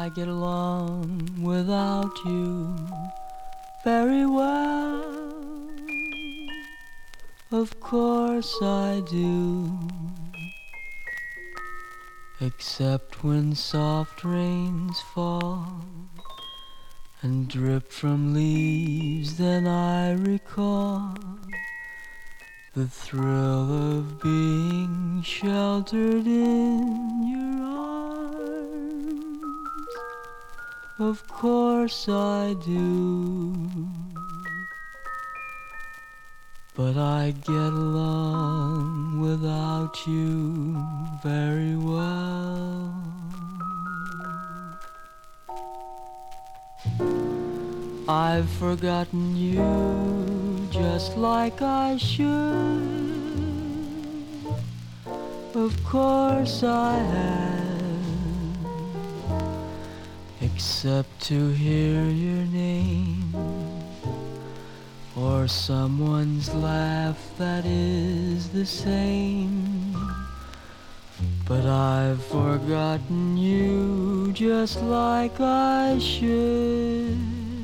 I get along without you very well. Of course I do. Except when soft rains fall and drip from leaves, then I recall the thrill of being sheltered in your arms. Of course I do. But I get along without you very well. I've forgotten you just like I should. Of course I have, except to hear your name or someone's laugh that is the same. But I've forgotten you just like I should.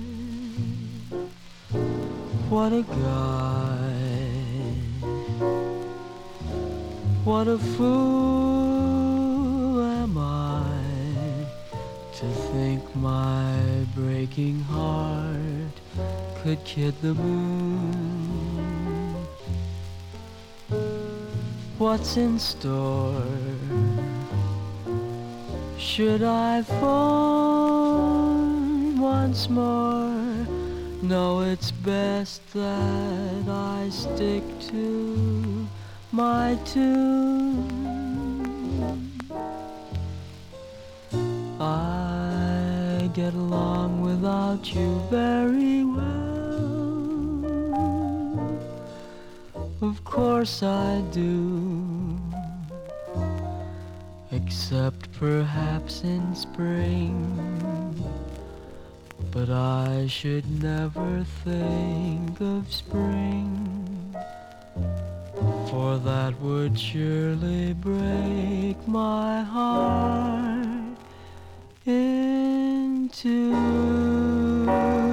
What a guy, what a fool am I to think my breaking heart could kid the moon. What's in store? Should I phone once more? No, it's best that I stick to my tune. I get along without you very well. Of course I do. Except perhaps in spring. But I should never think of spring, for that would surely break my heart in two.